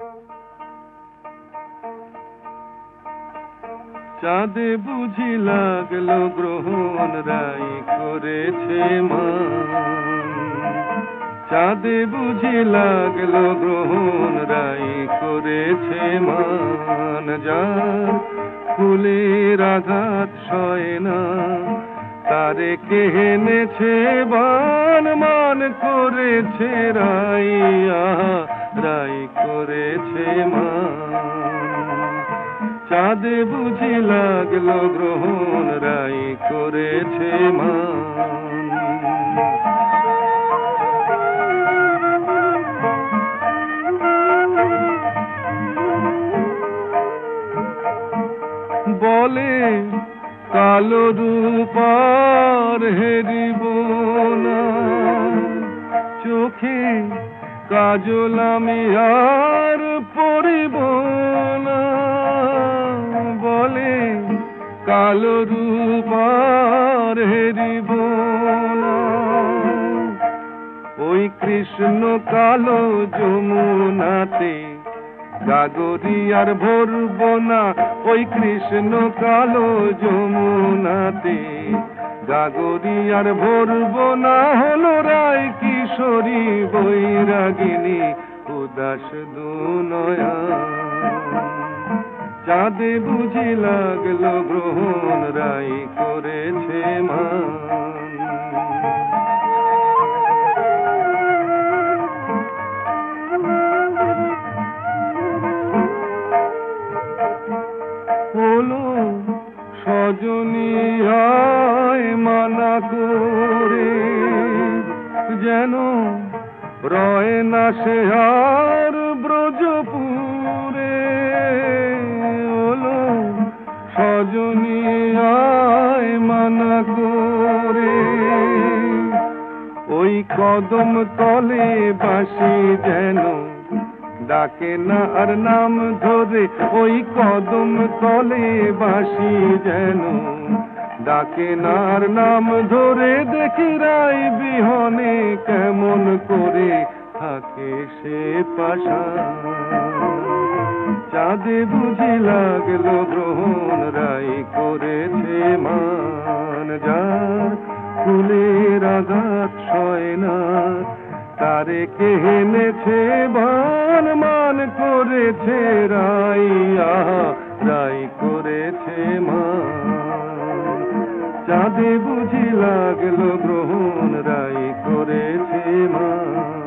চাঁদে বুঝি লাগলো গ্রহণ রাই করেছে মান, চাঁদে বুঝি লাগলো গ্রহণ রাই করেছে মান। যার ফুলের আঘাত সয় না তারে কে এনেছে বান, মান করেছে রাই, রাই করেছে মান। চাঁদে বুঝি লাগলো গ্রহণ রাই করেছে মান। বলে কালো রূপার হেরিব না, চোখে কাজল আমি আর পরিব না। বলে কালো রূপার হেরিব না, ওই কৃষ্ণ কালো যমুনাতে গাগরি আর ভরব না। ওই কৃষ্ণ কালো যমুনাতে গাগরি আর ভরব না। হলো রায় কিশোরী বৈরাগিনী উদাস দুনয়া। চাঁদে বুঝি লাগলো গ্রহণ রাই করেছে মান। হলো সজনী আয় মানা করে, যেন রয় না সে আর ব্রজপুরে। হলো সজনী আয় মানা করে, ওই কদম তলে বাঁশি যেন ডাকে না আর নাম ধরে। ওই কদম তলে বাঁশি যেন ডাকে না আর নাম ধরে। দেখি রাই বিহনে কেমন করে থাকে সে পাশান। চাঁদে বুঝি লাগলো গ্রহণ রাই করেছে মান। যার ফুলের আঘাত সয় না তারে কে এনেছে বান, মান করেছে রাই, রাই করেছে মান। চাঁদে বুঝি লাগলো গ্রহণ রাই করেছে মান।